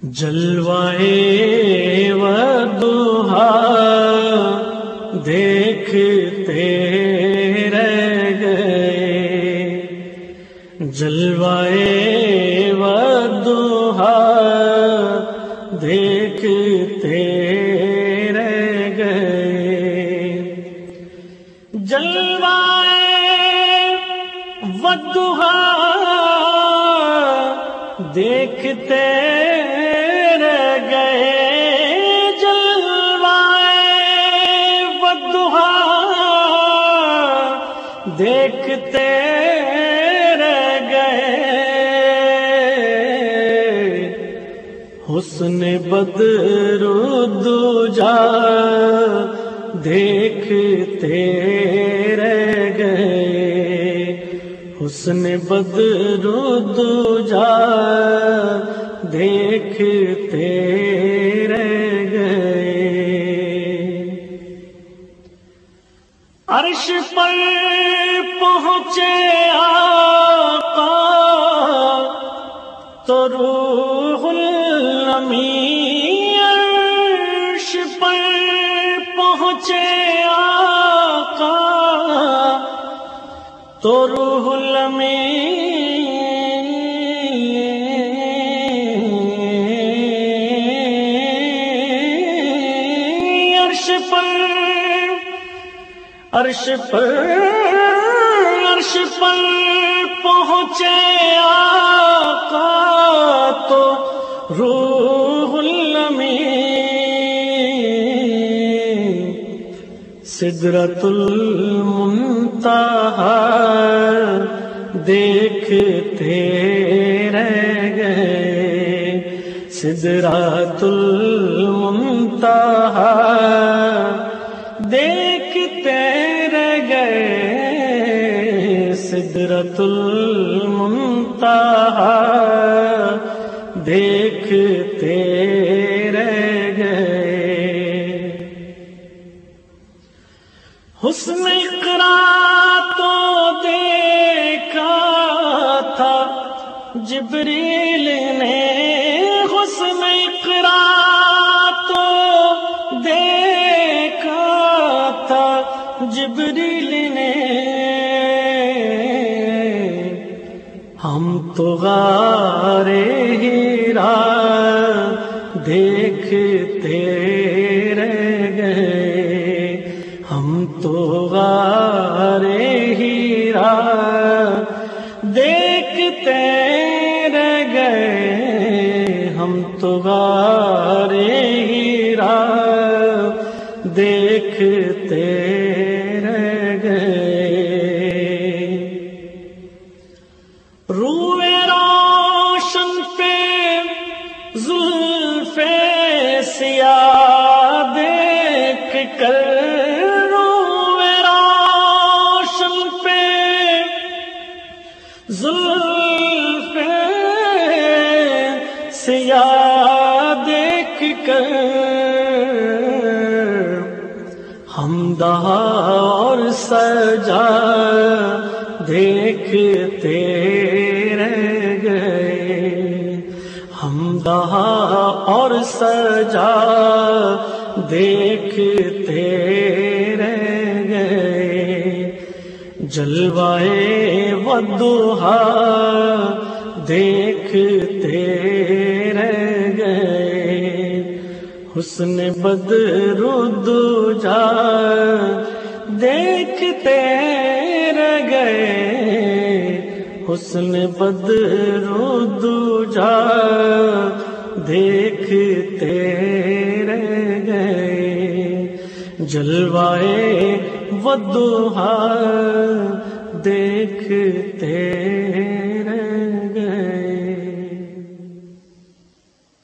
جلوائے والضحیٰ دیکھتے رہ گئے، جلوائے والضحیٰ دیکھتے رہ گئے، جلوائے والضحیٰ دیکھتے رہ گئے، جلوائے والضحیٰ دیکھتے رہ گئے، حسن بدر الدجا دیکھتے رہ گئے، حسن بدر الدجا دیکھتے رہ گئے، عرش پر پہنچے آقا تو روح الامین، عرش پر پہنچے آقا تو روح الامین، عرش پر پہنچے آقا تو روح الامین، سدرۃ المنتہی دیکھتے رہ گئے، سدرۃ المنتہی دیکھتے رہ گئے، سدرۃ المنتہی دیکھتے رہ گئے، حسن اقرا تو دیکھا تھا جبریل نے، حسن اقرا تو دیکھا تھا جبریل نے، ہم تو غار حرا دیکھتے رہ گئے، ہم تو غار حرا دیکھتے رہ گئے، ہم تو غار حرا دیکھتے رہ گئے، روئے روشن پہ زلف سیاہ دیکھ کر، روئے روشن پہ زلف سیاہ دیکھ کر، حمدہ اور سجا دیکھتے رہ گئے، حمدہ اور سجا دیکھتے رہ گئے، جلوائے والضحیٰ دیکھتے رہ گئے، حسن بدر الدجا دیکھتے رہ گئے، حسن بدر الدجا دیکھتے رہ گئے، جلوائے والضحیٰ دیکھتے